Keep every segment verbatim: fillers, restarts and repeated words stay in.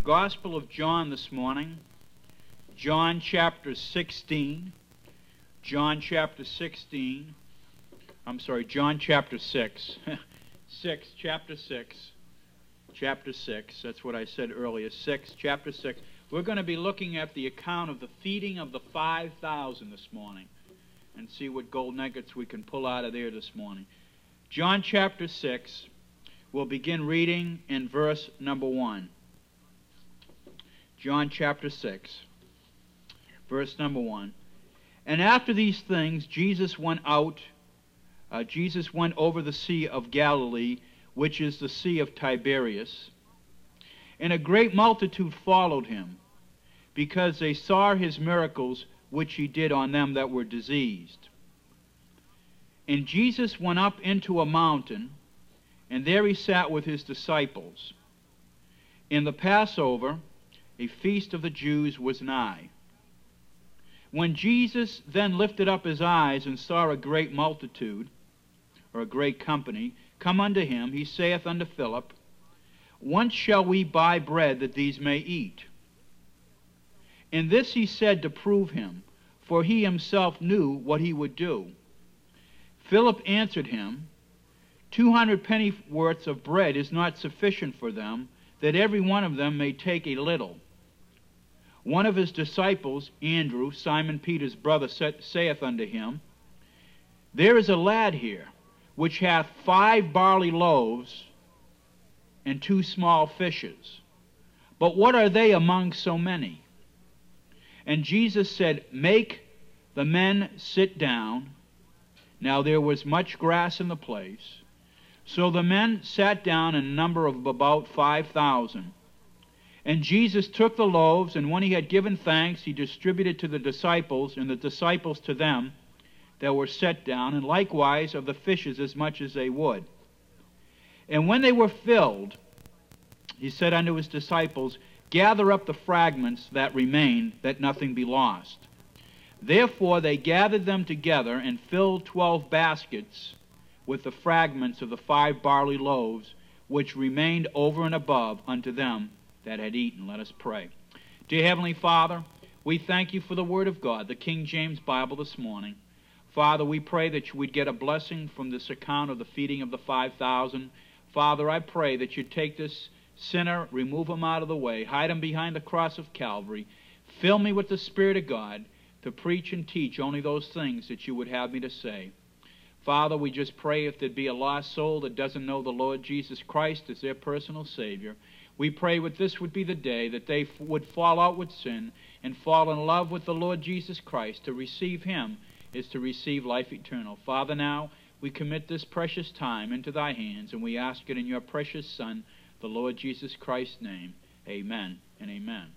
Gospel of John this morning, John chapter sixteen, John chapter sixteen, I'm sorry, John chapter six, six, chapter six, chapter six, that's what I said earlier, six, chapter six. We're going to be looking at the account of the feeding of the five thousand this morning and see what gold nuggets we can pull out of there this morning. John chapter six, we'll begin reading in verse number one. John chapter six, verse number one. And after these things, Jesus went out, uh, Jesus went over the Sea of Galilee, which is the Sea of Tiberias. And a great multitude followed him, because they saw his miracles which he did on them that were diseased. And Jesus went up into a mountain, and there he sat with his disciples. In the Passover, a feast of the Jews was nigh. When Jesus then lifted up his eyes and saw a great multitude, or a great company, come unto him, he saith unto Philip, Whence shall we buy bread that these may eat? And this he said to prove him, for he himself knew what he would do. Philip answered him, Two hundred pennyworths of bread is not sufficient for them, that every one of them may take a little. One of his disciples, Andrew, Simon Peter's brother, saith unto him, There is a lad here, which hath five barley loaves and two small fishes. But what are they among so many? And Jesus said, Make the men sit down. Now there was much grass in the place. So the men sat down in a number of about five thousand. And Jesus took the loaves, and when he had given thanks, he distributed to the disciples, and the disciples to them that were set down, and likewise of the fishes as much as they would. And when they were filled, he said unto his disciples, Gather up the fragments that remained, that nothing be lost. Therefore they gathered them together, and filled twelve baskets with the fragments of the five barley loaves, which remained over and above unto them that had eaten. Let us pray. Dear Heavenly Father, we thank you for the Word of God, the King James Bible this morning. Father, we pray that you would get a blessing from this account of the feeding of the five thousand. Father, I pray that you'd take this sinner, remove him out of the way, hide him behind the cross of Calvary, fill me with the Spirit of God to preach and teach only those things that you would have me to say. Father, we just pray if there'd be a lost soul that doesn't know the Lord Jesus Christ as their personal Savior, we pray that this would be the day that they would fall out with sin and fall in love with the Lord Jesus Christ. To receive him is to receive life eternal. Father, now we commit this precious time into thy hands, and we ask it in your precious Son, the Lord Jesus Christ's name. Amen and amen.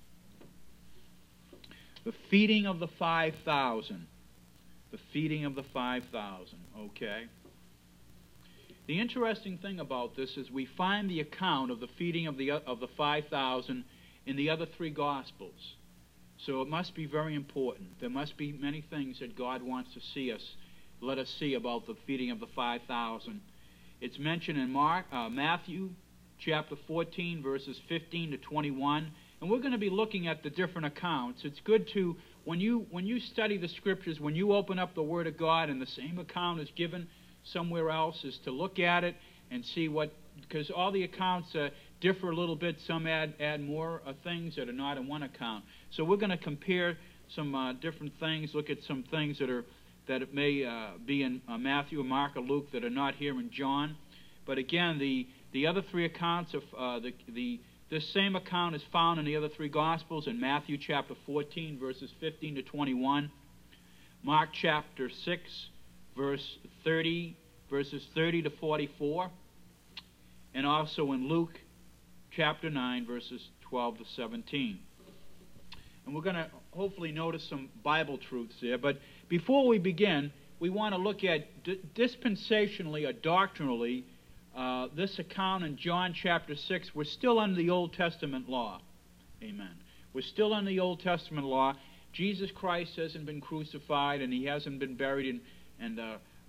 The feeding of the five thousand. The feeding of the five thousand. Okay. The interesting thing about this is we find the account of the feeding of the of the five thousand in the other three Gospels. So it must be very important. There must be many things that God wants to see us, let us see about the feeding of the five thousand. It's mentioned in Mark, uh, Matthew chapter fourteen, verses fifteen to twenty-one. And we're going to be looking at the different accounts. It's good to, when you, when you study the Scriptures, when you open up the Word of God and the same account is given somewhere else, is to look at it and see what, because all the accounts uh, differ a little bit. Some add, add more uh, things that are not in one account. So we're going to compare some uh, different things, look at some things that are that it may uh, be in uh, Matthew, Mark, or Luke that are not here in John. But again, the, the other three accounts of uh, the, the this same account is found in the other three Gospels, in Matthew chapter fourteen, verses fifteen to twenty-one, Mark chapter six, verse thirty, verses thirty to forty-four, and also in Luke chapter nine, verses twelve to seventeen. And we're going to hopefully notice some Bible truths there. But before we begin, we want to look at dispensationally or doctrinally uh, this account in John chapter six. We're still under the Old Testament law. Amen. We're still under the Old Testament law. Jesus Christ hasn't been crucified, and he hasn't been buried, and, and uh,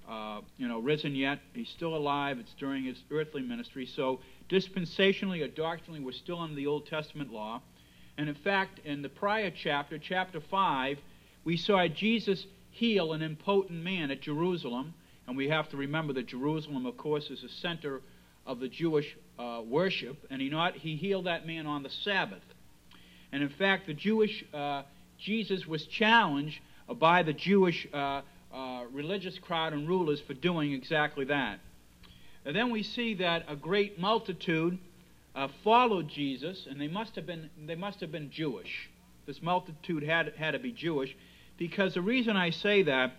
uh, you know, risen yet. He's still alive. It's during his earthly ministry. So dispensationally or doctrinally, we're still under the Old Testament law. And in fact, in the prior chapter, chapter five, we saw Jesus heal an impotent man at Jerusalem. And we have to remember that Jerusalem, of course, is the center of the Jewish uh, worship. And he, not, he healed that man on the Sabbath. And in fact, the Jewish uh, Jesus was challenged by the Jewish uh, uh, religious crowd and rulers for doing exactly that. And then we see that a great multitude uh, followed Jesus, and they must have been they must have been Jewish. This multitude had had to be Jewish, because the reason I say that,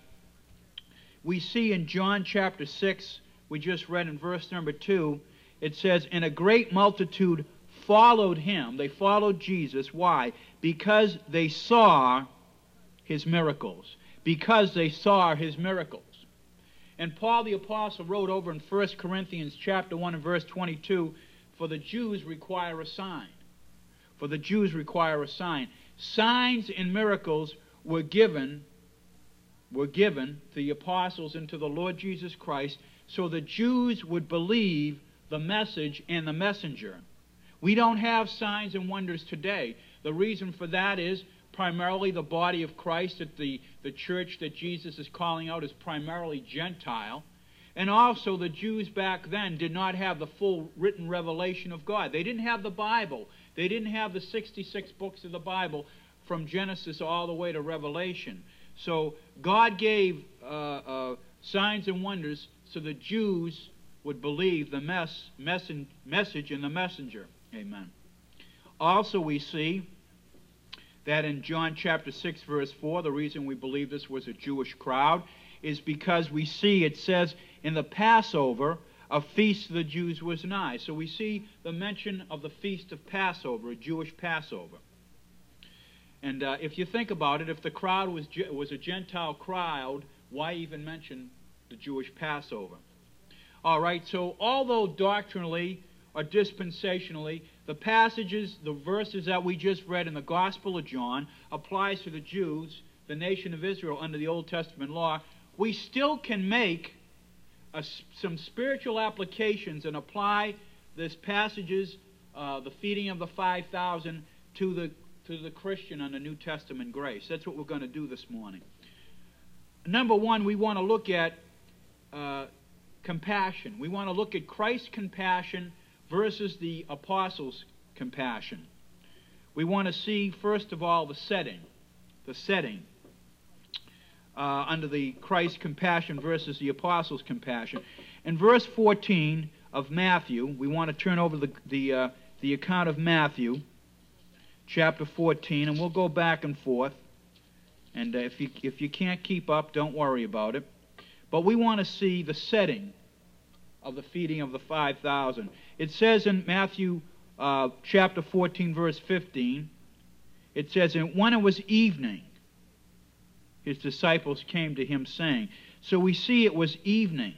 we see in John chapter six, we just read in verse number two, it says, "And a great multitude followed him." They followed Jesus. Why? Because they saw his miracles. Because they saw his miracles. And Paul the Apostle wrote over in First Corinthians chapter one and verse twenty-two, "For the Jews require a sign." For the Jews require a sign. Signs and miracles were given, were given to the apostles and to the Lord Jesus Christ, so the Jews would believe the message and the messenger. We don't have signs and wonders today. The reason for that is primarily the body of Christ, that the, the church that Jesus is calling out is primarily Gentile. And also the Jews back then did not have the full written revelation of God. They didn't have the Bible. They didn't have the sixty-six books of the Bible from Genesis all the way to Revelation. So God gave uh, uh, signs and wonders so the Jews would believe the mess, messen, message and the messenger. Amen. Also we see that in John chapter six verse four, the reason we believe this was a Jewish crowd is because we see it says in the Passover, a feast of the Jews was nigh. So we see the mention of the feast of Passover, a Jewish Passover. And uh, if you think about it, if the crowd was, was a Gentile crowd, why even mention the Jewish Passover? All right, so although doctrinally or dispensationally, the passages, the verses that we just read in the Gospel of John applies to the Jews, the nation of Israel under the Old Testament law, we still can make a, some spiritual applications and apply these passages, uh, the feeding of the five thousand, to the, to the Christian under New Testament grace. That's what we're going to do this morning. Number one, we want to look at uh, compassion. We want to look at Christ's compassion versus the apostles' compassion. We want to see, first of all, the setting. The setting uh, under the Christ's compassion versus the apostles' compassion. In verse fourteen of Matthew, we want to turn over the, the, uh, the account of Matthew, chapter fourteen, and we'll go back and forth. And uh, if you, if you can't keep up, don't worry about it. But we want to see the setting of the feeding of the five thousand. It says in Matthew uh, chapter fourteen, verse fifteen, it says, "And when it was evening, his disciples came to him, saying." So we see it was evening.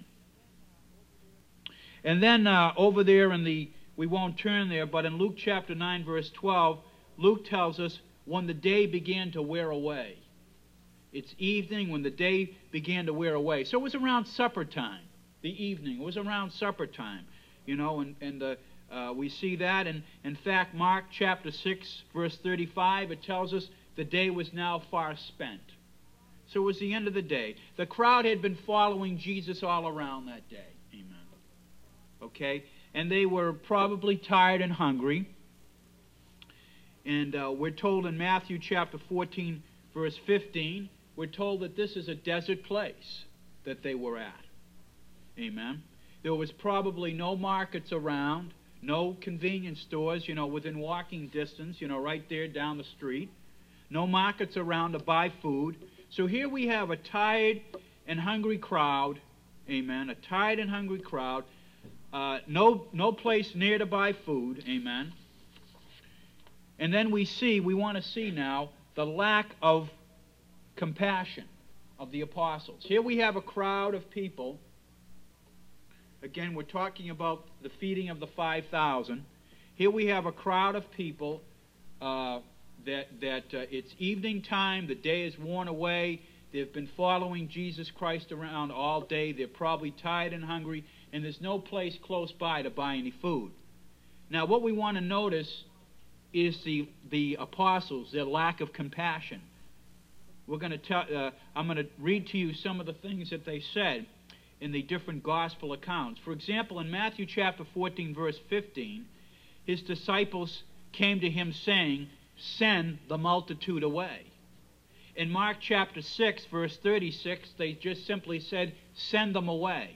And then uh, over there in the, we won't turn there, but in Luke chapter nine, verse twelve, Luke tells us when the day began to wear away. It's evening when the day began to wear away. So it was around supper time. The evening. It was around supper time, you know, and, and uh, uh, we see that. And in fact, Mark chapter six, verse thirty-five, it tells us the day was now far spent. So it was the end of the day. The crowd had been following Jesus all around that day. Amen. Okay? And they were probably tired and hungry. And uh, we're told in Matthew chapter fourteen, verse fifteen, we're told that this is a desert place that they were at. Amen. There was probably no markets around, no convenience stores, you know, within walking distance, you know, right there down the street. No markets around to buy food. So here we have a tired and hungry crowd. Amen. A tired and hungry crowd. Uh, no, no place near to buy food. Amen. And then we see, we want to see now, the lack of compassion of the apostles. Here we have a crowd of people. Again, we're talking about the feeding of the five thousand. Here we have a crowd of people uh, that, that uh, it's evening time, the day is worn away, They've been following Jesus Christ around all day. They're probably tired and hungry, and there's no place close by to buy any food. Now, what we want to notice is the, the apostles, their lack of compassion. We're going to tell, uh, I'm going to read to you some of the things that they said in the different gospel accounts. For example, in Matthew chapter fourteen, verse fifteen, his disciples came to him saying, "Send the multitude away." In Mark chapter six, verse thirty-six, they just simply said, "Send them away."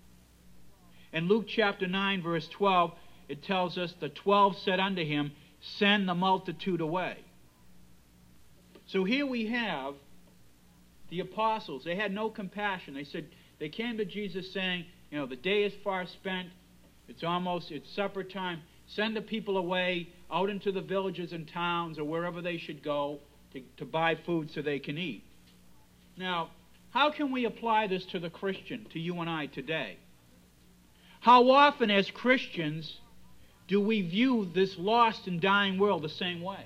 In Luke chapter nine, verse twelve, it tells us, the twelve said unto him, "Send the multitude away." So here we have the apostles. They had no compassion. They said, they came to Jesus saying, you know, the day is far spent. It's almost, it's supper time. Send the people away out into the villages and towns or wherever they should go to, to buy food so they can eat. Now, how can we apply this to the Christian, to you and I today? How often as Christians do we view this lost and dying world the same way?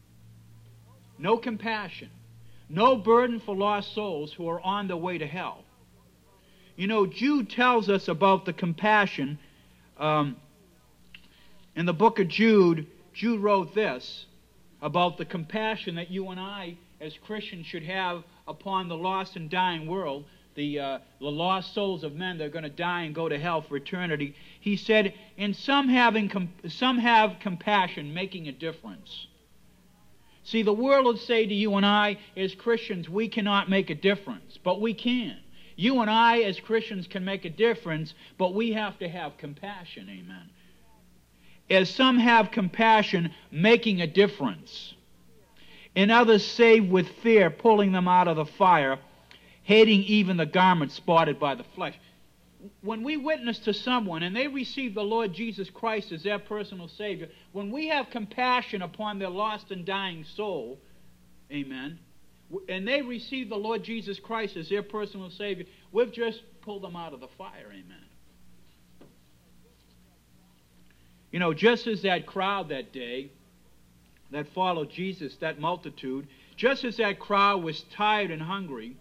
No compassion. No burden for lost souls who are on their way to hell. You know, Jude tells us about the compassion. Um, in the book of Jude, Jude wrote this about the compassion that you and I as Christians should have upon the lost and dying world, the, uh, the lost souls of men that are going to die and go to hell for eternity. He said, and some, having com some have compassion, making a difference. See, the world would say to you and I, as Christians, we cannot make a difference, but we can. You and I, as Christians, can make a difference, but we have to have compassion, amen. As some have compassion, making a difference. And others save with fear, pulling them out of the fire, hating even the garment spotted by the flesh. When we witness to someone and they receive the Lord Jesus Christ as their personal Savior, when we have compassion upon their lost and dying soul, amen, and they receive the Lord Jesus Christ as their personal Savior, we've just pulled them out of the fire, amen. You know, just as that crowd that day that followed Jesus, that multitude, just as that crowd was tired and hungry,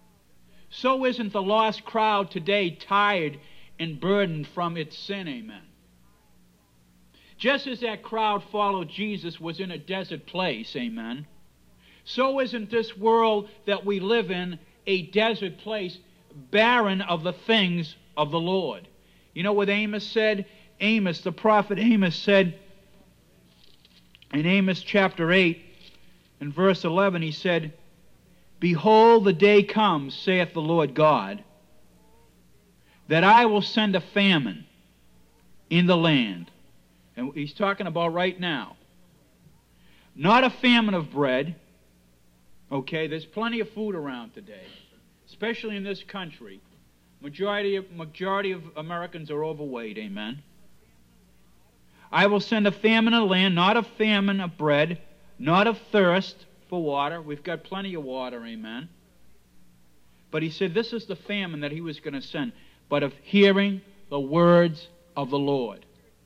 so isn't the lost crowd today tired and burdened from its sin, amen. Just as that crowd followed Jesus was in a desert place, amen, so isn't this world that we live in a desert place, barren of the things of the Lord. You know what Amos said? Amos, the prophet Amos said in Amos chapter eight, in verse eleven, he said, "Behold, the day comes, saith the Lord God, that I will send a famine in the land." And he's talking about right now. Not a famine of bread. Okay, there's plenty of food around today, especially in this country. Majority of, majority of Americans are overweight, amen. I will send a famine in the land, not a famine of bread, not of thirst for water. We've got plenty of water, amen. But he said this is the famine that he was going to send, but of hearing the words of the Lord.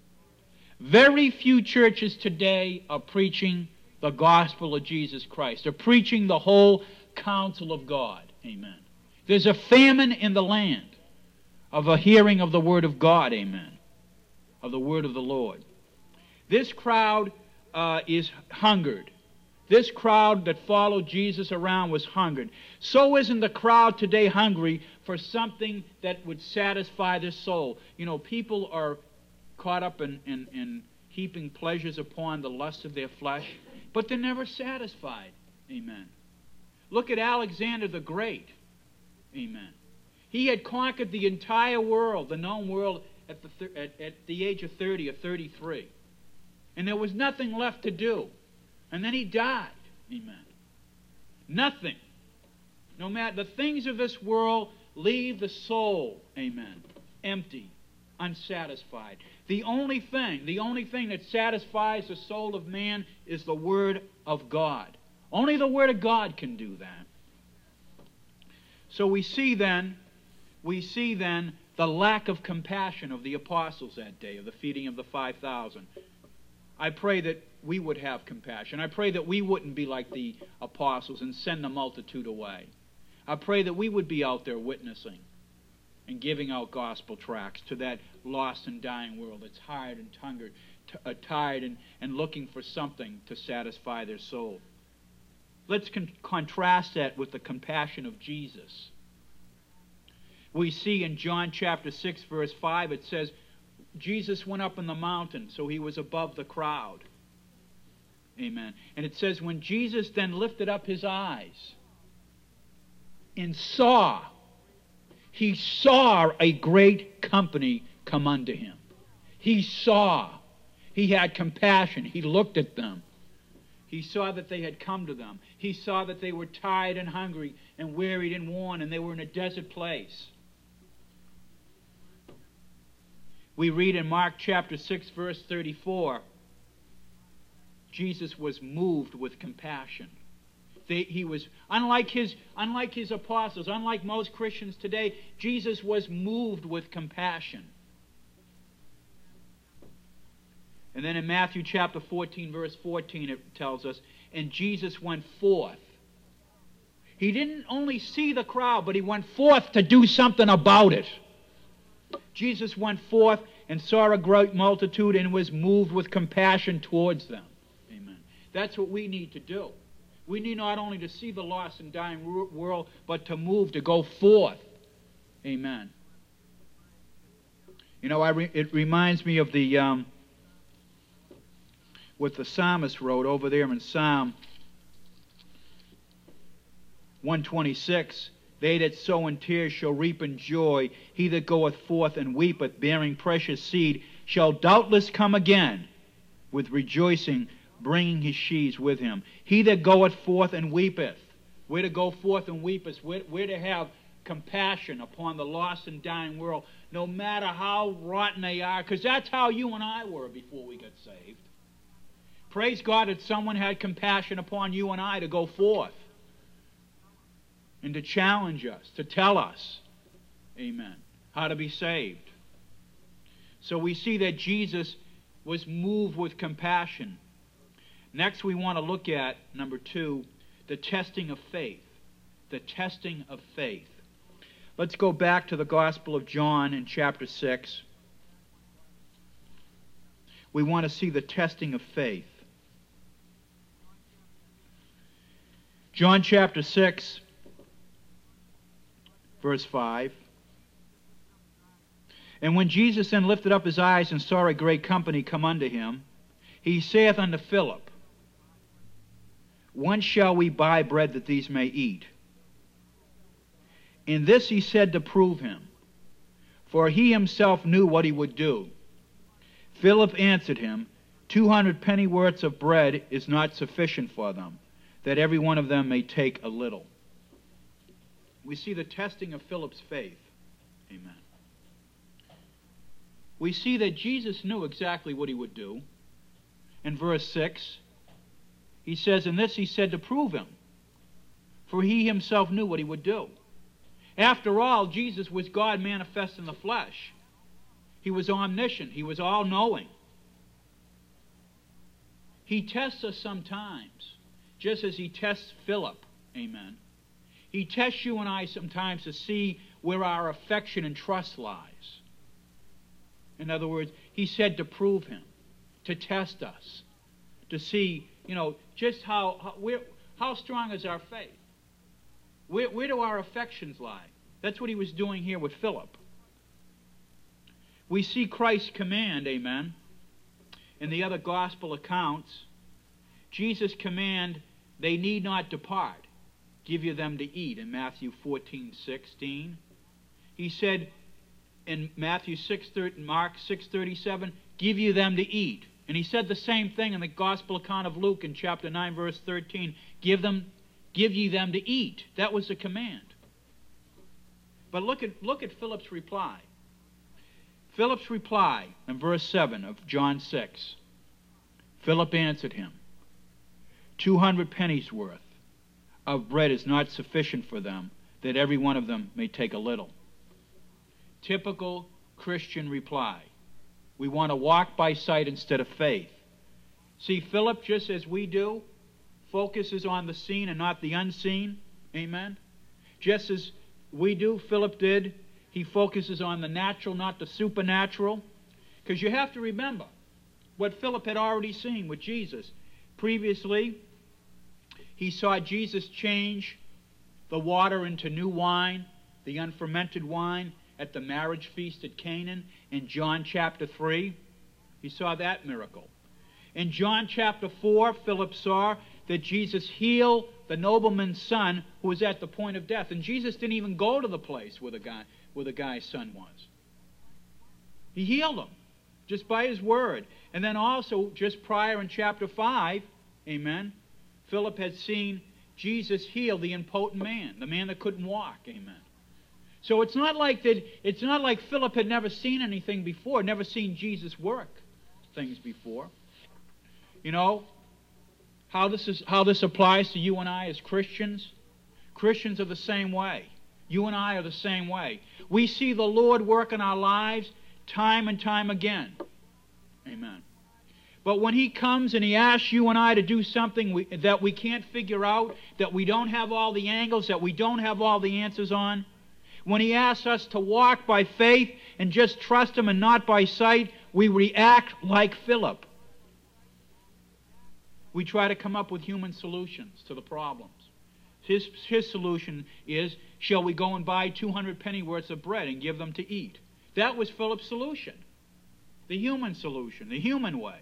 Very few churches today are preaching the gospel of Jesus Christ. They're preaching the whole counsel of God, amen. There's a famine in the land of a hearing of the word of God, amen, of the word of the Lord. This crowd uh, is hungered. This crowd that followed Jesus around was hungered. So isn't the crowd today hungry for something that would satisfy their soul? You know, people are caught up in, in, in heaping pleasures upon the lust of their flesh, but they're never satisfied. Amen. Look at Alexander the Great. Amen. He had conquered the entire world, the known world, at the, at, at the age of thirty or thirty-three. And there was nothing left to do. And then he died. Amen. Nothing. No matter, the things of this world leave the soul, amen, empty, unsatisfied. The only thing, the only thing that satisfies the soul of man is the Word of God. Only the Word of God can do that. So we see then, we see then the lack of compassion of the apostles that day, of the feeding of the five thousand. I pray that we would have compassion. I pray that we wouldn't be like the apostles and send the multitude away. I pray that we would be out there witnessing and giving out gospel tracts to that lost and dying world that's tired and hungered, t- uh, tired and, and looking for something to satisfy their soul. Let's con- contrast that with the compassion of Jesus. We see in John chapter six, verse five, it says, Jesus went up on the mountain, so he was above the crowd. Amen. And it says, when Jesus then lifted up his eyes and saw, he saw a great company come unto him. He saw. He had compassion. He looked at them. He saw that they had come to them. He saw that they were tired and hungry and wearied and worn, and they were in a desert place. We read in Mark chapter six, verse thirty-four, Jesus was moved with compassion. They, he was, unlike his, unlike his apostles, unlike most Christians today, Jesus was moved with compassion. And then in Matthew chapter fourteen, verse fourteen, it tells us, and Jesus went forth. He didn't only see the crowd, but he went forth to do something about it. Jesus went forth and saw a great multitude and was moved with compassion towards them. Amen. That's what we need to do. We need not only to see the lost and dying world, but to move, to go forth. Amen. You know, I re it reminds me of the um, what the psalmist wrote over there in Psalm one twenty-six. They that sow in tears shall reap in joy. He that goeth forth and weepeth, bearing precious seed, shall doubtless come again with rejoicing, bringing his sheaves with him. He that goeth forth and weepeth. We're to go forth and weep us. We're, we're to have compassion upon the lost and dying world, no matter how rotten they are, because that's how you and I were before we got saved. Praise God that someone had compassion upon you and I to go forth and to challenge us, to tell us, amen, how to be saved. So we see that Jesus was moved with compassion. Next we want to look at, number two, the testing of faith. The testing of faith. Let's go back to the Gospel of John in chapter six. We want to see the testing of faith. John chapter six, verse five. And when Jesus then lifted up his eyes and saw a great company come unto him, he saith unto Philip, whence shall we buy bread that these may eat? In this he said to prove him, for he himself knew what he would do. Philip answered him, Two hundred pennyworths of bread is not sufficient for them, that every one of them may take a little. We see the testing of Philip's faith. Amen. We see that Jesus knew exactly what he would do. In verse six, he says, in this he said to prove him, for he himself knew what he would do. After all, Jesus was God manifest in the flesh. He was omniscient. He was all-knowing. He tests us sometimes, just as he tests Philip. Amen. He tests you and I sometimes to see where our affection and trust lies. In other words, he said to prove him, to test us, to see, you know, just how, how, where, how strong is our faith? Where, where do our affections lie? That's what he was doing here with Philip. We see Christ's command, amen, in the other gospel accounts. Jesus' command, they need not depart. Give you them to eat in Matthew fourteen sixteen. He said in Matthew six, Mark six thirty-seven, give you them to eat. And he said the same thing in the gospel account of Luke in chapter nine, verse thirteen. Give them, give ye them to eat. That was the command. But look at look at Philip's reply. Philip's reply in verse seven of John six. Philip answered him, Two hundred pennies worth of bread is not sufficient for them, that every one of them may take a little. Typical Christian reply. We want to walk by sight instead of faith. See, Philip, just as we do, focuses on the seen and not the unseen. Amen. just as we do, Philip did. He focuses on the natural, not the supernatural. Because you have to remember what Philip had already seen with Jesus. Previously, he saw Jesus change the water into new wine, the unfermented wine, at the marriage feast at Canaan in John chapter three. He saw that miracle. In John chapter four, Philip saw that Jesus healed the nobleman's son who was at the point of death. And Jesus didn't even go to the place where the guy, where the guy's son was. He healed him just by his word. And then also, just prior in chapter five, amen, Philip had seen Jesus heal the impotent man, the man that couldn't walk, amen. So it's not like that. It's not like Philip had never seen anything before, never seen Jesus work things before. You know how this is how this applies to you and I as Christians. Christians are the same way. You and I are the same way. We see the Lord work in our lives time and time again. Amen. But when He comes and He asks you and I to do something we, that we can't figure out, that we don't have all the angles, that we don't have all the answers on, when He asks us to walk by faith and just trust Him and not by sight, we react like Philip. We try to come up with human solutions to the problems. His, his solution is, shall we go and buy two hundred pennyworths of bread and give them to eat? That was Philip's solution. The human solution, the human way.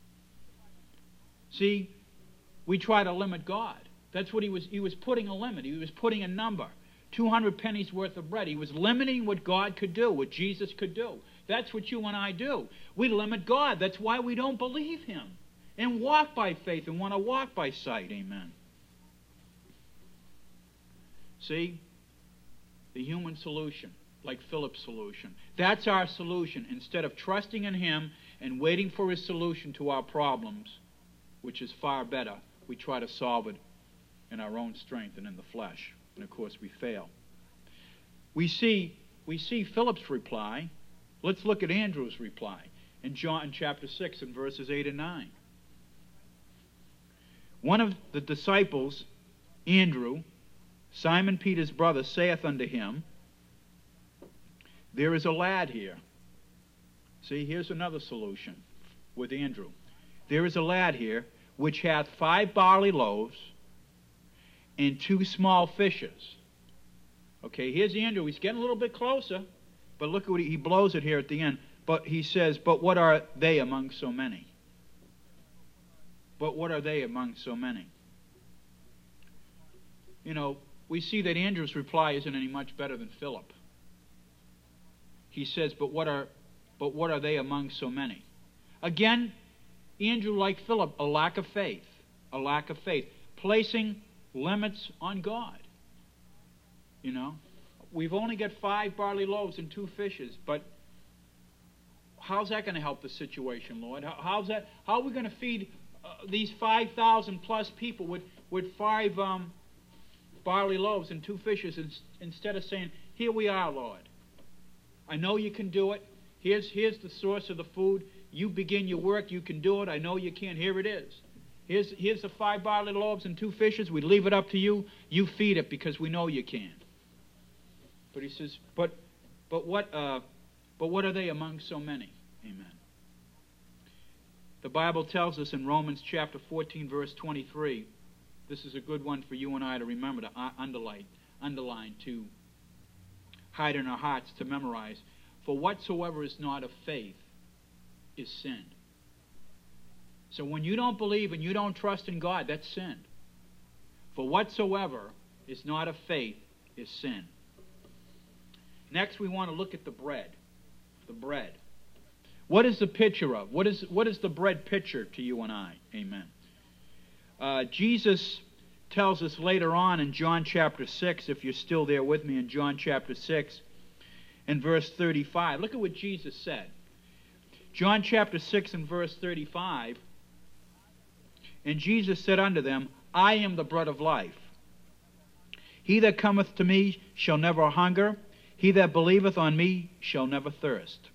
See, we try to limit God. That's what he was, he was putting a limit. He was putting a number. two hundred pennies worth of bread. He was limiting what God could do, what Jesus could do. That's what you and I do. We limit God. That's why we don't believe Him and walk by faith and want to walk by sight. Amen. See? The human solution, like Philip's solution. That's our solution. Instead of trusting in Him and waiting for His solution to our problems, which is far better, we try to solve it in our own strength and in the flesh. And of course we fail. We see, we see Philip's reply. Let's look at Andrew's reply in John chapter six and verses eight and nine. One of the disciples, Andrew, Simon Peter's brother, saith unto him, there is a lad here. See, here's another solution with Andrew. There is a lad here which hath five barley loaves and two small fishes. Okay, here's Andrew. He's getting a little bit closer, but look at what he, he blows it here at the end. But he says, but what are they among so many? But what are they among so many? You know, we see that Andrew's reply isn't any much better than Philip. He says, but what are, but what are they among so many? Again, Andrew, like Philip, a lack of faith. A lack of faith. Placing limits on God. You know, we've only got five barley loaves and two fishes, but how's that going to help the situation, Lord? How, how's that? How are we going to feed uh, these five thousand plus people with with five um, barley loaves and two fishes, in, instead of saying, "Here we are, Lord. I know you can do it. Here's here's the source of the food. You begin your work. You can do it. I know you can. Here it is. Here's, here's the five barley loaves and two fishes. We leave it up to you. You feed it because we know you can." But he says, but, but, what, uh, but what are they among so many? Amen. The Bible tells us in Romans chapter fourteen, verse twenty-three, this is a good one for you and I to remember, to underline, underline to hide in our hearts, to memorize. For whatsoever is not of faith is sin. So when you don't believe and you don't trust in God, that's sin. For whatsoever is not of faith is sin. Next, we want to look at the bread. The bread. What is the picture of? What is, what is the bread picture to you and I? Amen. Uh, Jesus tells us later on in John chapter six, if you're still there with me in John chapter six, in verse thirty-five. Look at what Jesus said. John chapter six and verse thirty-five. And Jesus said unto them, I am the bread of life. He that cometh to me shall never hunger. He that believeth on me shall never thirst.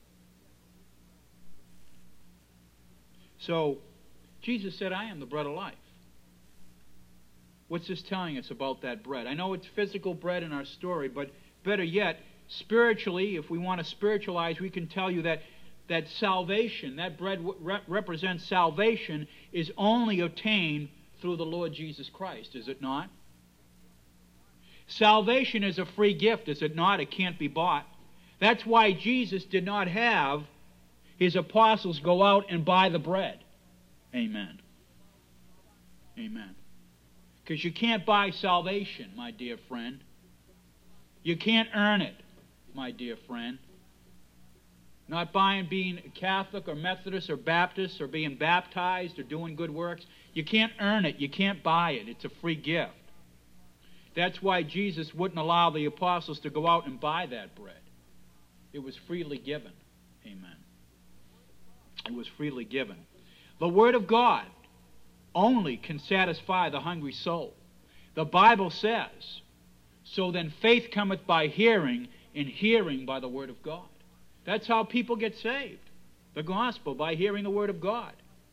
So, Jesus said, I am the bread of life. What's this telling us about that bread? I know it's physical bread in our story, but better yet, spiritually, if we want to spiritualize, we can tell you that that salvation, that bread re- represents salvation, is only obtained through the Lord Jesus Christ, is it not? Salvation is a free gift, is it not? It can't be bought. That's why Jesus did not have his apostles go out and buy the bread. Amen. Amen. Because you can't buy salvation, my dear friend. You can't earn it, my dear friend. Not buying being Catholic or Methodist or Baptist or being baptized or doing good works. You can't earn it. You can't buy it. It's a free gift. That's why Jesus wouldn't allow the apostles to go out and buy that bread. It was freely given. Amen. It was freely given. The Word of God only can satisfy the hungry soul. The Bible says, so then faith cometh by hearing, and hearing by the Word of God. That's how people get saved. The gospel, by hearing the Word of God.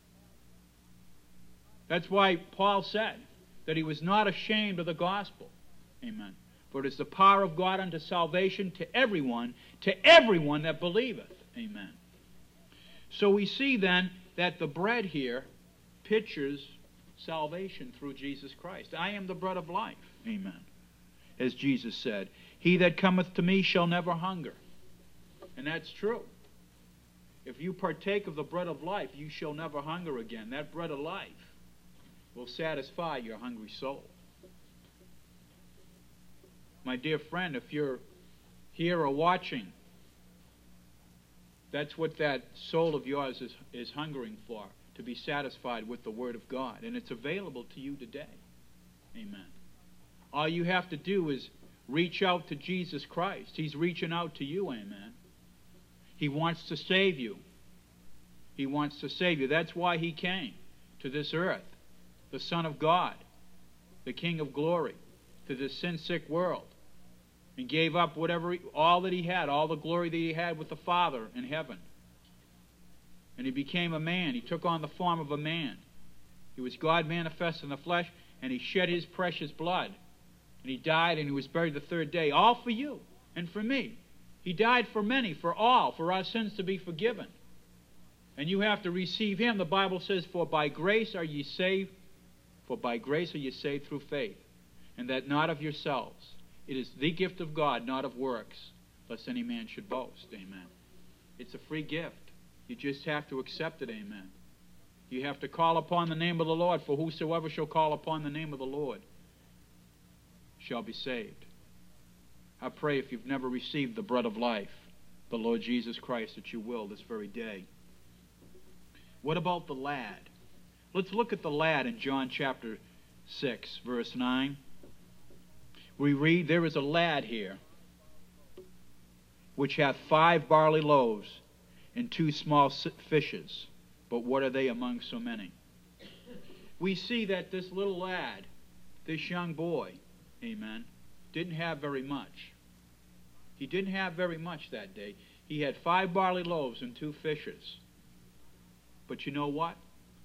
That's why Paul said that he was not ashamed of the gospel. Amen. For it is the power of God unto salvation to everyone, to everyone that believeth. Amen. So we see then that the bread here pictures salvation through Jesus Christ. I am the bread of life. Amen. As Jesus said, he that cometh to me shall never hunger. And that's true. If you partake of the bread of life, you shall never hunger again. That bread of life will satisfy your hungry soul. My dear friend, if you're here or watching, that's what that soul of yours is, is hungering for, to be satisfied with the Word of God. And it's available to you today. Amen. All you have to do is reach out to Jesus Christ. He's reaching out to you. Amen. He wants to save you. He wants to save you. That's why he came to this earth, the Son of God, the King of glory, to this sin-sick world, and gave up whatever, he, all that he had, all the glory that he had with the Father in heaven. And he became a man. He took on the form of a man. He was God manifest in the flesh, and he shed his precious blood. And he died, and he was buried the third day, all for you and for me. He died for many, for all, for our sins to be forgiven. And you have to receive him. The Bible says, for by grace are ye saved, for by grace are ye saved through faith, and that not of yourselves. It is the gift of God, not of works, lest any man should boast. Amen. It's a free gift. You just have to accept it. Amen. You have to call upon the name of the Lord, for whosoever shall call upon the name of the Lord shall be saved. I pray if you've never received the bread of life, the Lord Jesus Christ, that you will this very day. What about the lad? Let's look at the lad in John chapter six, verse nine. We read, there is a lad here, which hath five barley loaves and two small fishes. But what are they among so many? We see that this little lad, this young boy, amen, didn't have very much. He didn't have very much that day. He had five barley loaves and two fishes. But you know what?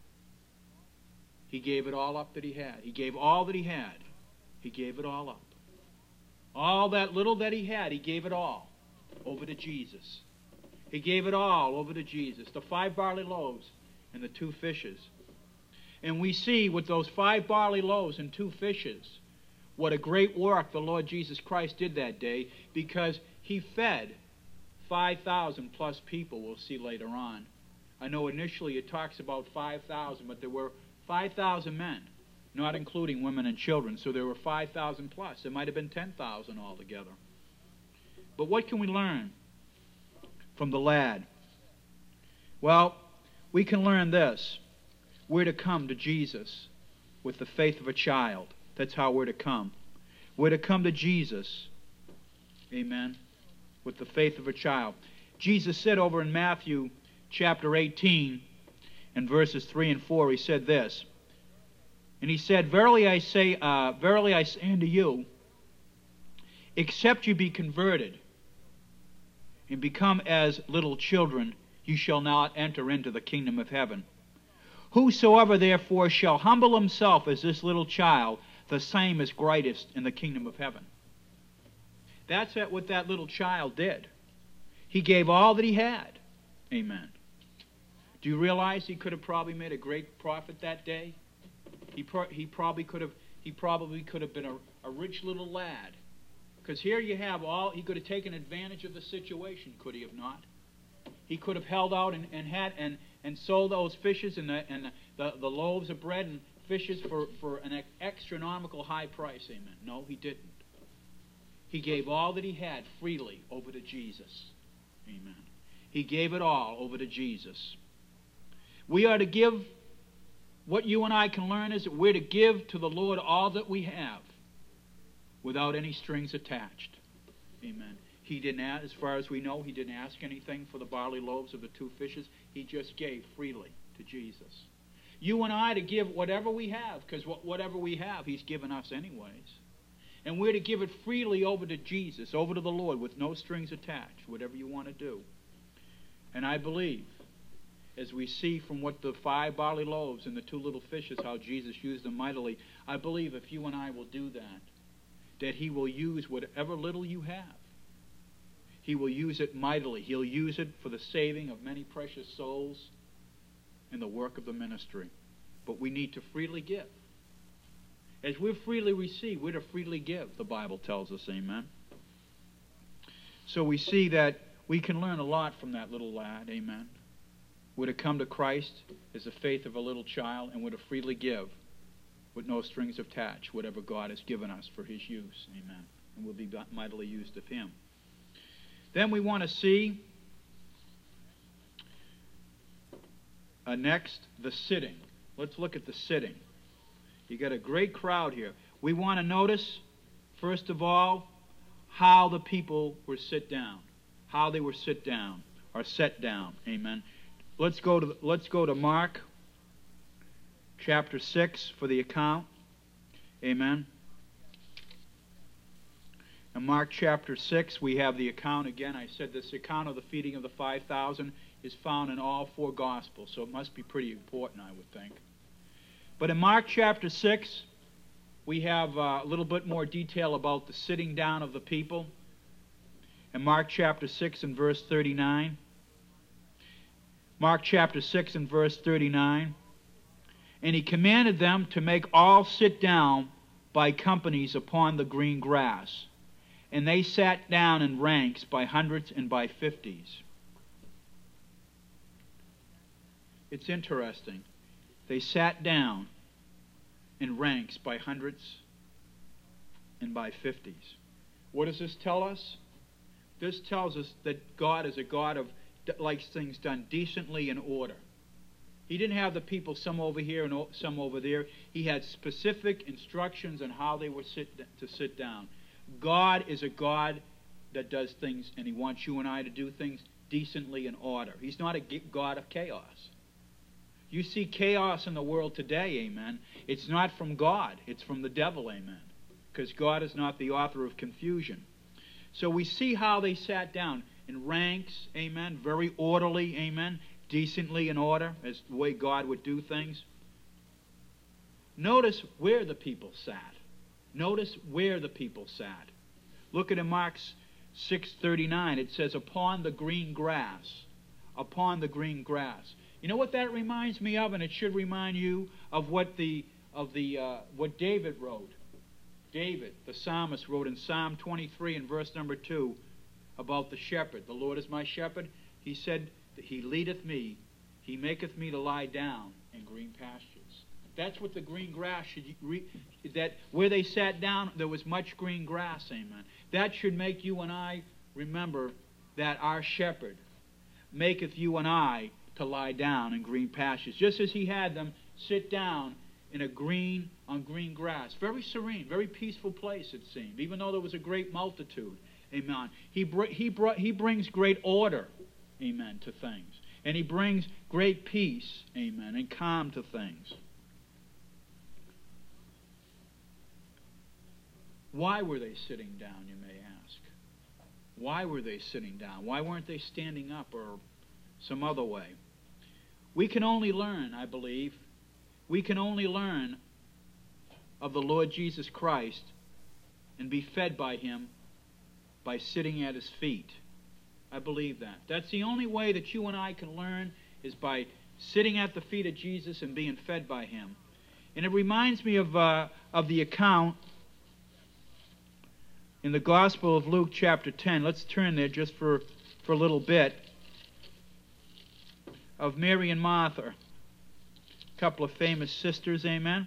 He gave it all up that he had. He gave all that he had. He gave it all up. All that little that he had, he gave it all over to Jesus. He gave it all over to Jesus. The five barley loaves and the two fishes. And we see with those five barley loaves and two fishes, what a great work the Lord Jesus Christ did that day, because he fed five thousand plus people, we'll see later on. I know initially it talks about five thousand, but there were five thousand men, not including women and children, so there were five thousand plus. There might have been ten thousand altogether. But what can we learn from the lad? Well, we can learn this. We're to come to Jesus with the faith of a child. That's how we're to come. We're to come to Jesus, amen, with the faith of a child. Jesus said over in Matthew chapter eighteen and verses three and four, he said this, and he said, Verily I say, uh, verily I say unto you, except you be converted and become as little children, you shall not enter into the kingdom of heaven. Whosoever therefore shall humble himself as this little child, the same as greatest in the kingdom of heaven. That's what that little child did. He gave all that he had. Amen. Do you realize he could have probably made a great profit that day? He, pro he probably could have he probably could have been a, a rich little lad. Because here you have all, he could have taken advantage of the situation, could he have not? He could have held out and, and had and, and sold those fishes and the and the, the loaves of bread and fishes for, for an astronomical high price. Amen. No, he didn't. He gave all that he had freely over to Jesus. Amen. He gave it all over to Jesus. We are to give, what you and I can learn is that we're to give to the Lord all that we have without any strings attached. Amen. He didn't ask, as far as we know, he didn't ask anything for the barley loaves of the two fishes. He just gave freely to Jesus. You and I to give whatever we have, because whatever we have, he's given us anyways. And we're to give it freely over to Jesus, over to the Lord, with no strings attached, whatever you want to do. And I believe, as we see from what the five barley loaves and the two little fishes, how Jesus used them mightily, I believe if you and I will do that, that he will use whatever little you have. He will use it mightily. He'll use it for the saving of many precious souls in the work of the ministry. But we need to freely give. As we freely receive, we're to freely give, the Bible tells us, amen. So we see that we can learn a lot from that little lad, amen. We're to come to Christ as the faith of a little child, and we're to freely give with no strings attached, whatever God has given us for his use, amen. And we'll be mightily used of him. Then we want to see uh, next, the sitting. Let's look at the sitting. You got a great crowd here. We want to notice, first of all, how the people were sit down. How they were sit down, or set down. Amen. Let's go to let's go to Mark chapter six for the account. Amen. In Mark chapter six, we have the account again. I said this account of the feeding of the five thousand is found in all four Gospels, so it must be pretty important, I would think. But in Mark chapter six, we have uh, a little bit more detail about the sitting down of the people. In Mark chapter six and verse thirty-nine. Mark chapter six and verse thirty-nine. And he commanded them to make all sit down by companies upon the green grass. And they sat down in ranks by hundreds and by fifties. It's interesting. They sat down in ranks by hundreds and by fifties. What does this tell us? This tells us that God is a God of likes things done decently in order. He didn't have the people some over here and some over there. He had specific instructions on how they were sit, to sit down. God is a God that does things, and he wants you and I to do things decently in order. He's not a God of chaos. You see chaos in the world today, amen. It's not from God. It's from the devil, amen. Because God is not the author of confusion. So we see how they sat down in ranks, amen, very orderly, amen, decently in order, as the way God would do things. Notice where the people sat. Notice where the people sat. Look at in Mark six thirty-nine. It says, upon the green grass. Upon the green grass. You know what that reminds me of, and it should remind you of what the of the uh, what David wrote. David, the psalmist, wrote in Psalm twenty-three and verse number two about the shepherd. The Lord is my shepherd. He said that he leadeth me, he maketh me to lie down in green pastures. That's what the green grass should re, that where they sat down there was much green grass, amen. That should make you and I remember that our shepherd maketh you and I to lie down in green pastures, just as he had them sit down in a green, on green grass. Very serene, very peaceful place it seemed, even though there was a great multitude. Amen. He, br he, brought, he brings great order, amen, to things. And he brings great peace, amen, and calm to things. Why were they sitting down, you may ask? Why were they sitting down? Why weren't they standing up or some other way? We can only learn, I believe, we can only learn of the Lord Jesus Christ and be fed by Him by sitting at His feet. I believe that. That's the only way that you and I can learn, is by sitting at the feet of Jesus and being fed by Him. And it reminds me of, uh, of the account in the Gospel of Luke chapter ten. Let's turn there just for, for a little bit. Of Mary and Martha. A couple of famous sisters, amen?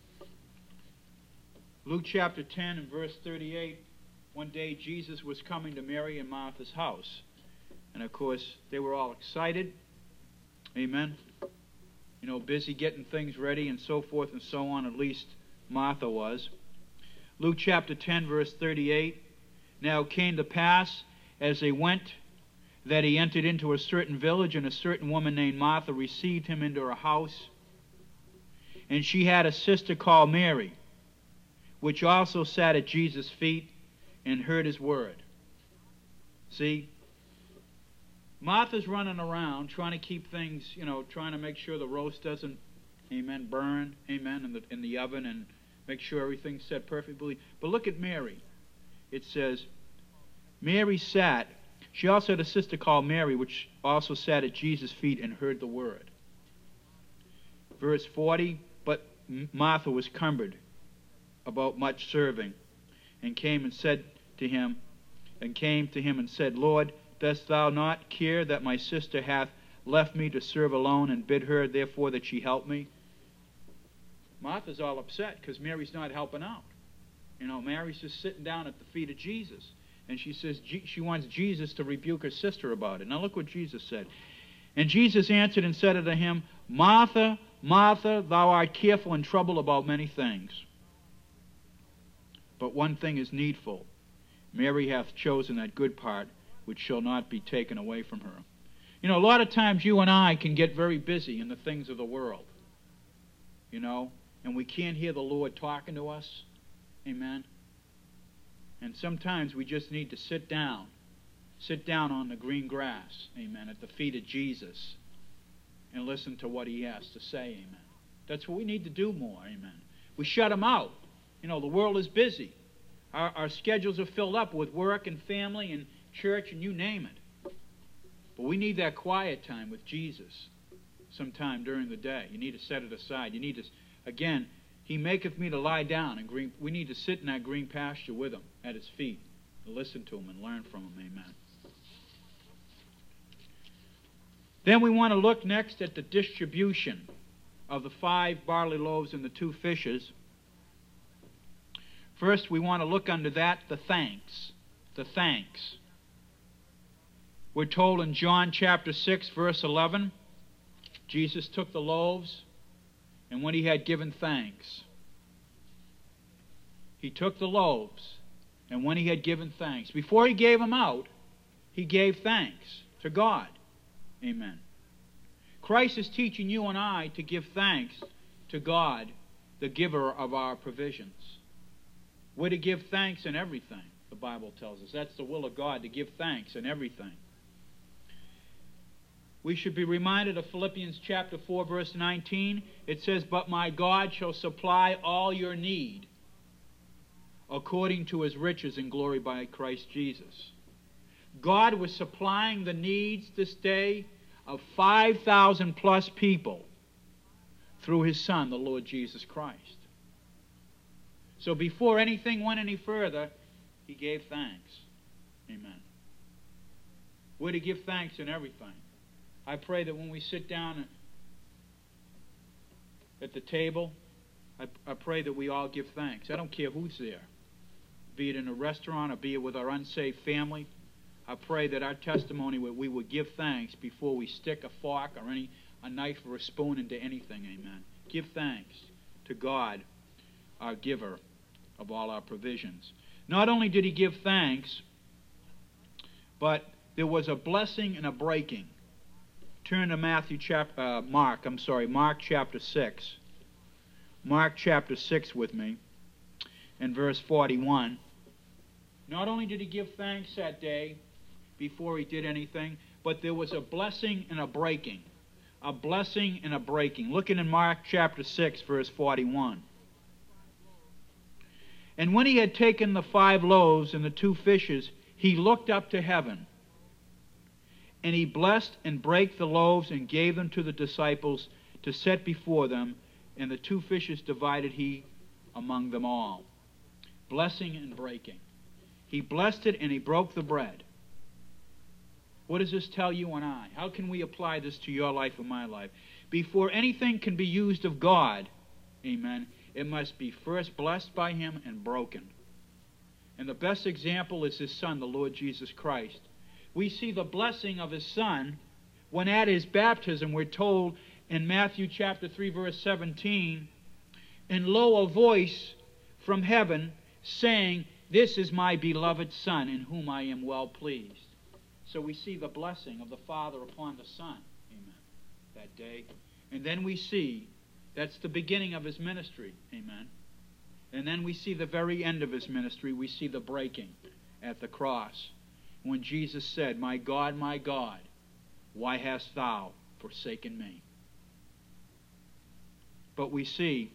Luke chapter ten and verse thirty-eight. One day Jesus was coming to Mary and Martha's house. And of course, they were all excited. Amen? You know, busy getting things ready and so forth and so on. At least Martha was. Luke chapter ten, verse thirty-eight. Now it came to pass, as they went, that he entered into a certain village, and a certain woman named Martha received him into her house. And she had a sister called Mary, which also sat at Jesus' feet and heard his word. See? Martha's running around trying to keep things, you know, trying to make sure the roast doesn't, amen, burn, amen, in the, in the oven, and make sure everything's set perfectly. But look at Mary. It says, Mary sat. She also had a sister called Mary, which also sat at Jesus' feet and heard the word. Verse forty, but Martha was cumbered about much serving, and came and said to him, and came to him and said, Lord, dost thou not care that my sister hath left me to serve alone, and bid her therefore that she help me? Martha's all upset because Mary's not helping out. You know, Mary's just sitting down at the feet of Jesus. And she says she wants Jesus to rebuke her sister about it. Now look what Jesus said. And Jesus answered and said unto him, Martha, Martha, thou art careful and troubled about many things. But one thing is needful. Mary hath chosen that good part, which shall not be taken away from her. You know, a lot of times you and I can get very busy in the things of the world. You know, and we can't hear the Lord talking to us. Amen. And sometimes we just need to sit down. Sit down on the green grass, amen, at the feet of Jesus, and listen to what He has to say, amen. That's what we need to do more, amen. We shut Him out. You know, the world is busy. Our, our schedules are filled up with work and family and church and you name it. But we need that quiet time with Jesus sometime during the day. You need to set it aside. You need to, again, He maketh me to lie down in green. We need to sit in that green pasture with Him at His feet and listen to Him and learn from Him. Amen. Then we want to look next at the distribution of the five barley loaves and the two fishes. First, we want to look under that, the thanks. The thanks. We're told in John chapter six, verse eleven, Jesus took the loaves, and when He had given thanks, He took the loaves, and when He had given thanks, before He gave them out, He gave thanks to God. Amen. Christ is teaching you and I to give thanks to God, the giver of our provisions. We're to give thanks in everything, the Bible tells us. That's the will of God, to give thanks in everything. We should be reminded of Philippians chapter four, verse nineteen. It says, But my God shall supply all your need according to His riches in glory by Christ Jesus. God was supplying the needs this day of five thousand plus people through His Son, the Lord Jesus Christ. So before anything went any further, He gave thanks. Amen. We're to give thanks in everything. I pray that when we sit down at the table, I, I pray that we all give thanks. I don't care who's there, be it in a restaurant or be it with our unsaved family. I pray that our testimony, we would give thanks before we stick a fork or any a knife or a spoon into anything. Amen. Give thanks to God, our giver of all our provisions. Not only did He give thanks, but there was a blessing and a breaking. Turn to Matthew chapter, uh, Mark, I'm sorry, Mark chapter six. Mark chapter six with me, and verse forty-one. Not only did He give thanks that day before He did anything, but there was a blessing and a breaking. A blessing and a breaking. Looking in Mark chapter six, verse forty-one. And when he had taken the five loaves and the two fishes, he looked up to heaven. And he blessed and brake the loaves and gave them to the disciples to set before them. And the two fishes divided he among them all. Blessing and breaking. He blessed it and he broke the bread. What does this tell you and I? How can we apply this to your life and my life? Before anything can be used of God, amen, it must be first blessed by him and broken. And the best example is his Son, the Lord Jesus Christ. We see the blessing of his Son when at his baptism we're told in Matthew chapter three verse seventeen, and lo, a voice from heaven saying, "This is my beloved Son, in whom I am well pleased." So we see the blessing of the Father upon the Son, amen, that day. And then we see, that's the beginning of his ministry, amen. And then we see the very end of his ministry. We see the breaking at the cross, when Jesus said, "My God, my God, why hast thou forsaken me?" But we see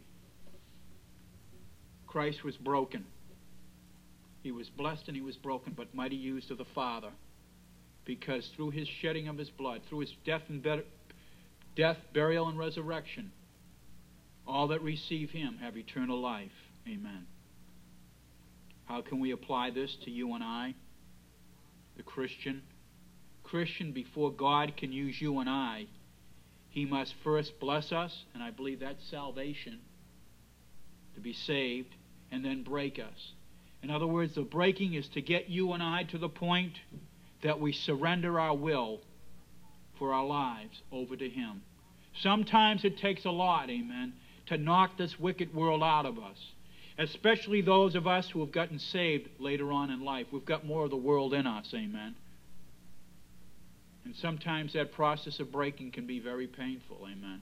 Christ was broken. He was blessed and he was broken, but mighty used of the Father, because through his shedding of his blood, through his death and be- death, burial, and resurrection, all that receive him have eternal life. Amen. How can we apply this to you and I, the Christian? Christian, before God can use you and I, he must first bless us, and I believe that's salvation, to be saved, and then break us. In other words, the breaking is to get you and I to the point that we surrender our will for our lives over to him. Sometimes it takes a lot, amen, to knock this wicked world out of us, especially those of us who have gotten saved later on in life. We've got more of the world in us, amen. And sometimes that process of breaking can be very painful, amen.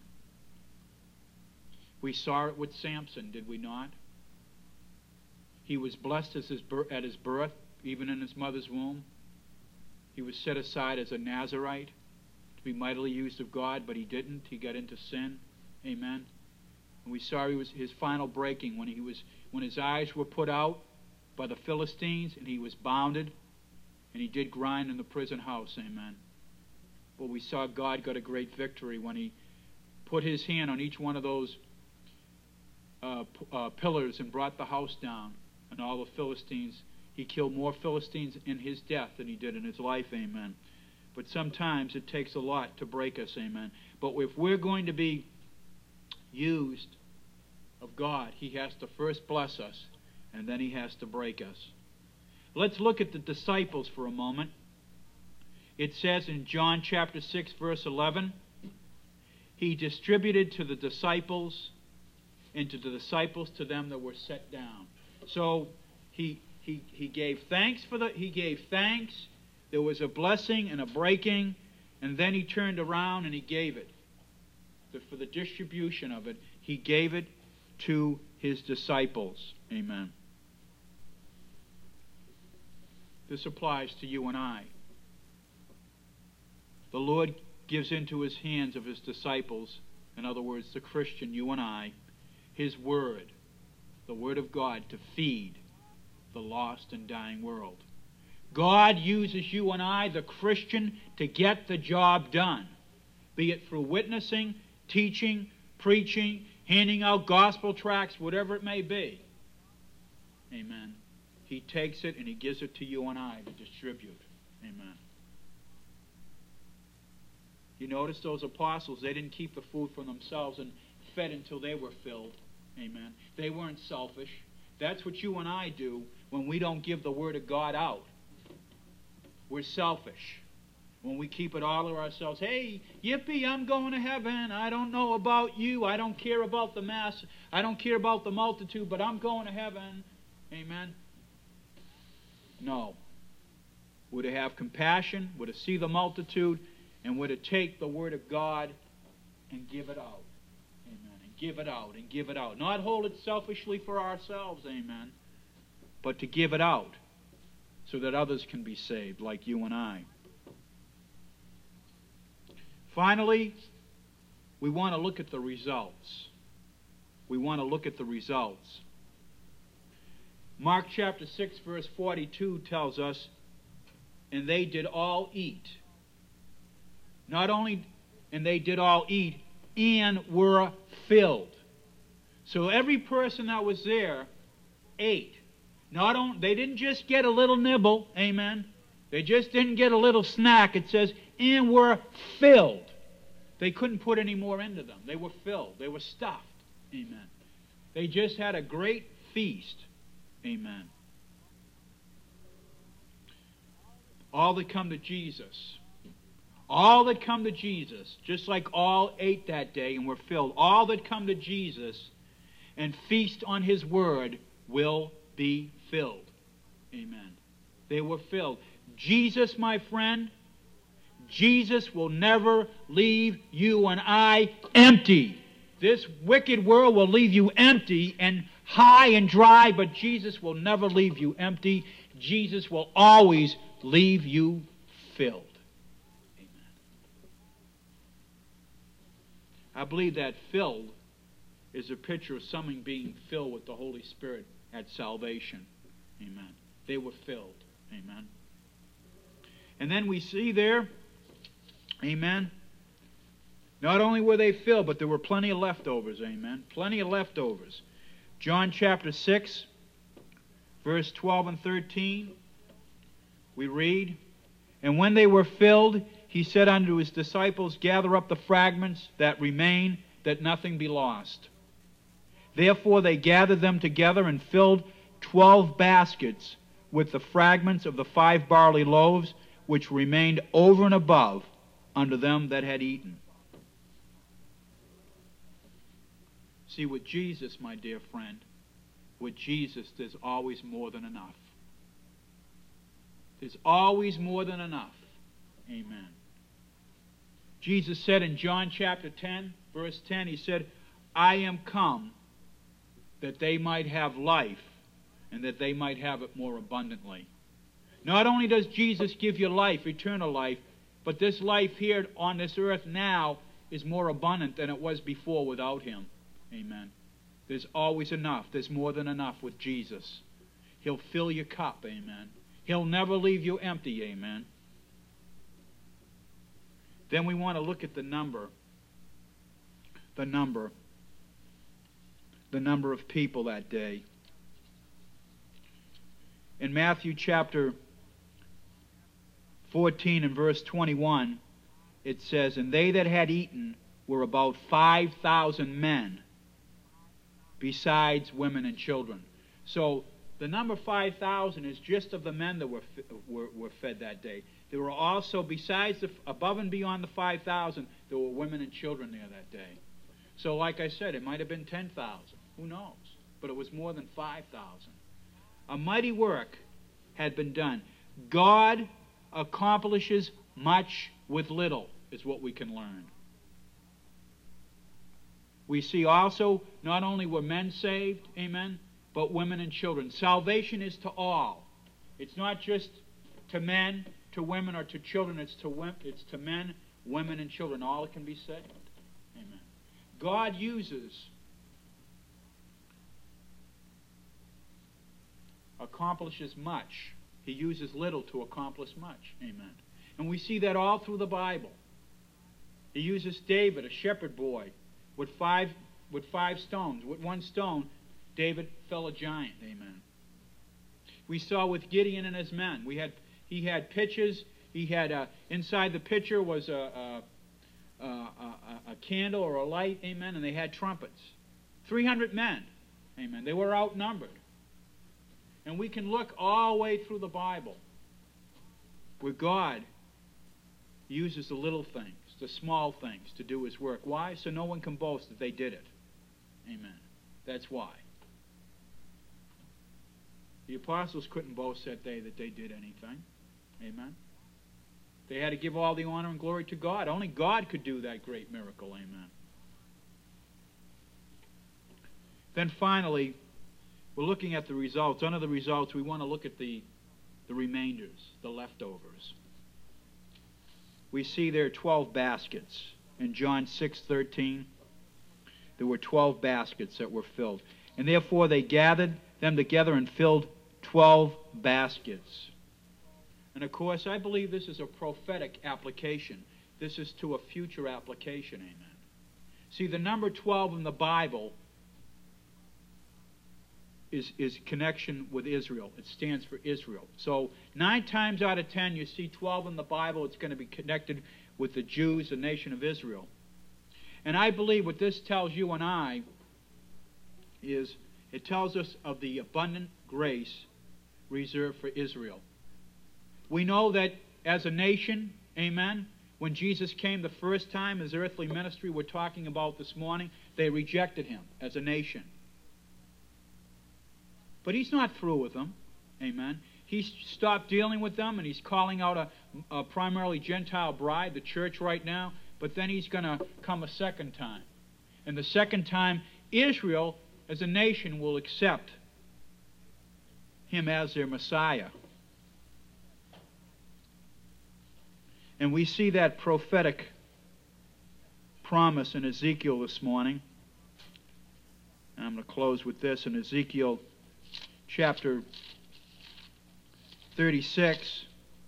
We saw it with Samson, did we not? He was blessed as his bir- at his birth, even in his mother's womb. He was set aside as a Nazarite to be mightily used of God, but he didn't. He got into sin, amen. And we saw he was his final breaking when he was when his eyes were put out by the Philistines and he was bounded, and he did grind in the prison house, amen. But we saw God got a great victory when he put his hand on each one of those uh, p- uh, pillars and brought the house down, and all the Philistines. He killed more Philistines in his death than he did in his life, amen. But sometimes it takes a lot to break us, amen. But if we're going to be used of God, he has to first bless us, and then he has to break us. Let's look at the disciples for a moment. It says in John chapter six, verse eleven, he distributed to the disciples, and to the disciples to them that were set down. So he he he gave thanks for the he gave thanks. There was a blessing and a breaking, and then he turned around and he gave it. The, for the distribution of it, he gave it to his disciples. Amen. This applies to you and I. The Lord gives into his hands of his disciples, in other words, the Christian, you and I, his word, the word of God, to feed the lost and dying world. God uses you and I, the Christian, to get the job done, be it through witnessing, teaching, preaching, handing out gospel tracts, whatever it may be. Amen. He takes it and he gives it to you and I to distribute. Amen. You notice those apostles, they didn't keep the food for themselves and fed until they were filled. Amen. They weren't selfish. That's what you and I do when we don't give the Word of God out. We're selfish. When we keep it all to ourselves. Hey, yippee, I'm going to heaven. I don't know about you. I don't care about the mass. I don't care about the multitude, but I'm going to heaven. Amen. No. We're to have compassion. We're to see the multitude. And we're to take the Word of God and give it out. Amen. And give it out and give it out. Not hold it selfishly for ourselves. Amen. But to give it out so that others can be saved like you and I. Finally, we want to look at the results. We want to look at the results. Mark chapter six, verse forty-two tells us, and they did all eat. Not only, and they did all eat, and were filled. So every person that was there ate. Not only, they didn't just get a little nibble, amen. They just didn't get a little snack. It says, and were filled. They couldn't put any more into them. They were filled. They were stuffed, amen. They just had a great feast, amen. All that come to Jesus, all that come to Jesus, just like all ate that day and were filled, all that come to Jesus and feast on His Word will be filled. Amen. They were filled. Jesus, my friend, Jesus will never leave you and I empty. This wicked world will leave you empty and high and dry, but Jesus will never leave you empty. Jesus will always leave you filled. Amen. I believe that filled is a picture of someone being filled with the Holy Spirit at salvation. Amen. They were filled. Amen. And then we see there, amen, not only were they filled, but there were plenty of leftovers. Amen. Plenty of leftovers. John chapter six, verse twelve and thirteen, we read, and when they were filled, He said unto His disciples, gather up the fragments that remain, that nothing be lost. Therefore they gathered them together and filled twelve baskets with the fragments of the five barley loaves, which remained over and above unto them that had eaten. See, with Jesus, my dear friend, with Jesus, there's always more than enough. There's always more than enough. Amen. Jesus said in John chapter ten, verse ten, He said, I am come that they might have life, and that they might have it more abundantly. Not only does Jesus give you life, eternal life, but this life here on this earth now is more abundant than it was before without Him. Amen. There's always enough. There's more than enough with Jesus. He'll fill your cup. Amen. He'll never leave you empty. Amen. Then we want to look at the number. The number. The number of people that day. In Matthew chapter fourteen and verse twenty-one, it says, and they that had eaten were about five thousand men, besides women and children. So the number five thousand is just of the men that were, were, were fed that day. There were also, besides, the, above and beyond the five thousand, there were women and children there that day. So like I said, it might have been ten thousand. Who knows? But it was more than five thousand. A mighty work had been done. God accomplishes much with little, is what we can learn. We see also, not only were men saved, amen, but women and children. Salvation is to all. It's not just to men, to women, or to children. It's to, it's to men, women, and children. All can be saved. Amen. God uses, accomplishes much. He uses little to accomplish much. Amen. And we see that all through the Bible. He uses David, a shepherd boy, with five with five stones. With one stone, David fell a giant. Amen. We saw with Gideon and his men. We had he had pitchers. He had uh, inside the pitcher was a, a, a, a, a candle or a light. Amen. And they had trumpets. Three hundred men. Amen. They were outnumbered. And we can look all the way through the Bible where God uses the little things, the small things, to do His work. Why? So no one can boast that they did it. Amen. That's why. The apostles couldn't boast that day that they did anything. Amen. They had to give all the honor and glory to God. Only God could do that great miracle. Amen. Then finally, we're looking at the results. Under the results, we want to look at the, the remainders, the leftovers. We see there are twelve baskets. In John six thirteen, there were twelve baskets that were filled. And therefore they gathered them together and filled twelve baskets. And of course, I believe this is a prophetic application. This is to a future application, amen. See, the number twelve in the Bible is, is connection with Israel. It stands for Israel. So nine times out of ten, you see twelve in the Bible, it's going to be connected with the Jews, the nation of Israel. And I believe what this tells you and I is it tells us of the abundant grace reserved for Israel. We know that as a nation, amen, when Jesus came the first time, his earthly ministry we're talking about this morning, they rejected him as a nation. But he's not through with them, amen. He's stopped dealing with them, and he's calling out a, a primarily Gentile bride, the church right now, but then he's going to come a second time. And the second time, Israel as a nation will accept him as their Messiah. And we see that prophetic promise in Ezekiel this morning. And I'm going to close with this in Ezekiel chapter thirty-six,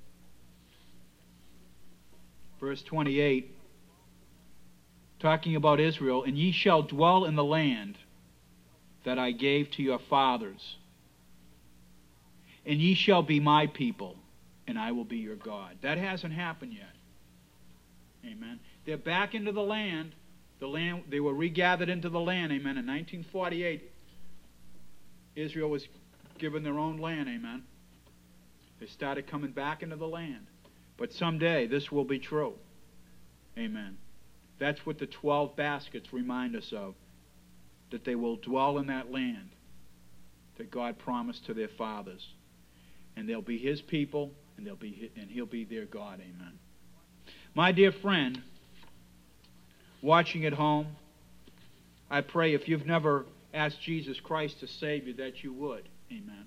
verse twenty-eight, talking about Israel. And ye shall dwell in the land that I gave to your fathers, and ye shall be my people, and I will be your God. That hasn't happened yet. Amen. They're back into the land. The land, they were regathered into the land, amen. In nineteen forty-eight, Israel was given their own land, amen. They started coming back into the land. But someday this will be true. Amen. That's what the twelve baskets remind us of, that they will dwell in that land that God promised to their fathers. And they'll be his people, and they'll be and he'll be their God. Amen. My dear friend, watching at home, I pray if you've never asked Jesus Christ to save you, that you would. Amen.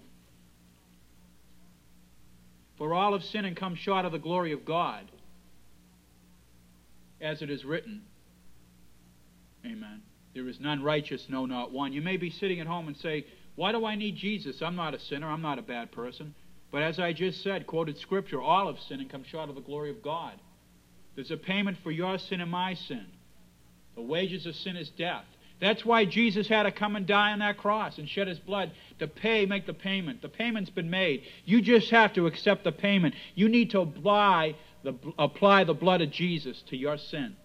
For all have sinned and come short of the glory of God, as it is written. Amen. There is none righteous, no, not one. You may be sitting at home and say, why do I need Jesus? I'm not a sinner. I'm not a bad person. But as I just said, quoted Scripture, all have sinned and come short of the glory of God. There's a payment for your sin and my sin. The wages of sin is death. That's why Jesus had to come and die on that cross and shed his blood to pay, make the payment. The payment's been made. You just have to accept the payment. You need to apply the, apply the blood of Jesus to your sins.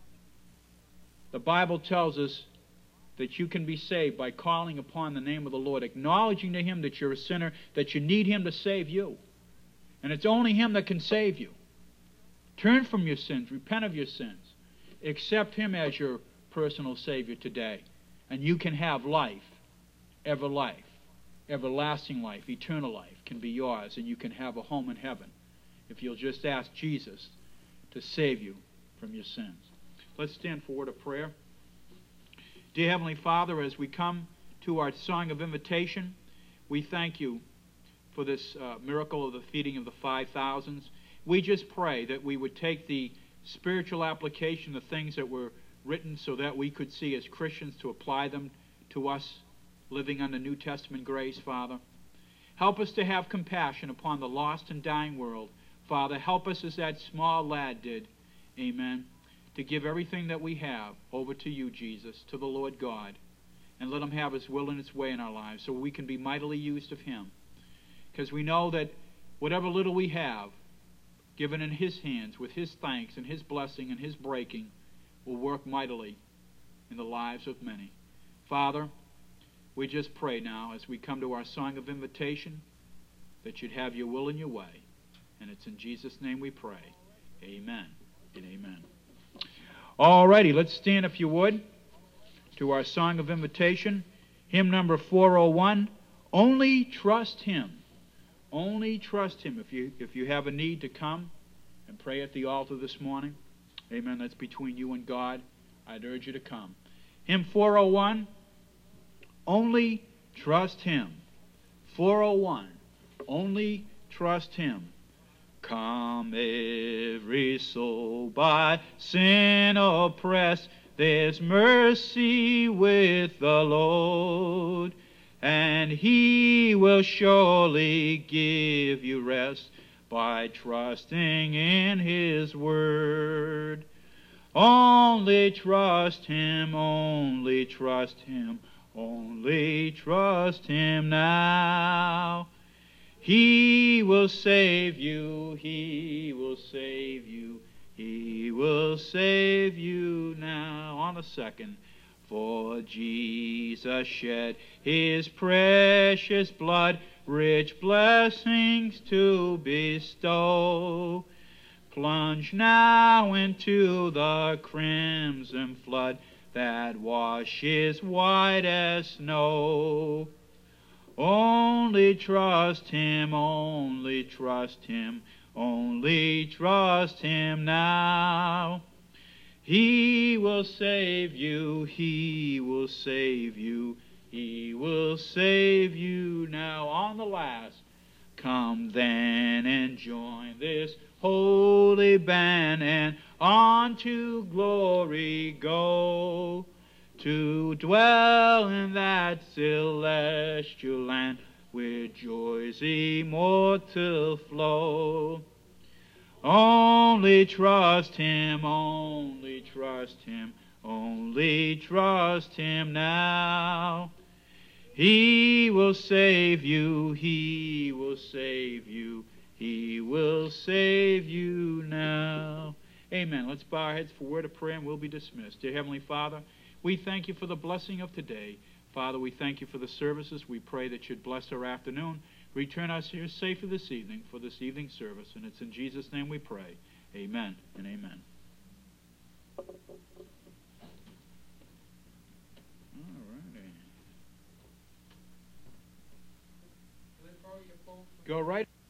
The Bible tells us that you can be saved by calling upon the name of the Lord, acknowledging to him that you're a sinner, that you need him to save you. And it's only him that can save you. Turn from your sins. Repent of your sins. Accept him as your personal Savior today. And you can have life, ever life, everlasting life, eternal life can be yours, and you can have a home in heaven if you'll just ask Jesus to save you from your sins. Let's stand for a word of prayer. Dear Heavenly Father, as we come to our song of invitation, we thank you for this uh, miracle of the feeding of the five thousands. We just pray that we would take the spiritual application, the things that were written so that we could see as Christians to apply them to us living under New Testament grace, Father. Help us to have compassion upon the lost and dying world. Father, help us as that small lad did, amen, to give everything that we have over to you, Jesus, to the Lord God, and let him have his will and his way in our lives so we can be mightily used of him. Because we know that whatever little we have, given in his hands with his thanks and his blessing and his breaking, will work mightily in the lives of many. Father, we just pray now as we come to our song of invitation that you'd have your will and your way. And it's in Jesus' name we pray. Amen and amen. All righty, let's stand if you would to our song of invitation. Hymn number four oh one, Only Trust Him. Only trust him. If you, if you have a need to come and pray at the altar this morning, amen, that's between you and God, I'd urge you to come. Hymn four oh one, Only Trust Him. four oh one, Only Trust Him. Come every soul by sin oppressed, there's mercy with the Lord. and He will surely give you rest by trusting in His word. Only trust Him, only trust Him, only trust Him now. He will save you, He will save you, He will save you now. On the second, for Jesus shed His precious blood, rich blessings to bestow. Plunge now into the crimson flood that washes white as snow. Only trust Him, only trust Him, only trust Him now. He will save you, He will save you, He will save you now. On the last, come then and join this holy band, and on to glory go, to dwell in that celestial land where joys immortal flow. Only trust Him, only trust Him, only trust Him now. He will save you, He will save you, He will save you now. Amen. Let's bow our heads for a word of prayer and we'll be dismissed. Dear Heavenly Father, we thank You for the blessing of today. Father, we thank You for the services. We pray that You'd bless our afternoon. Return us here safely this evening for this evening service. And it's in Jesus' name we pray. Amen and amen. All righty. Go right.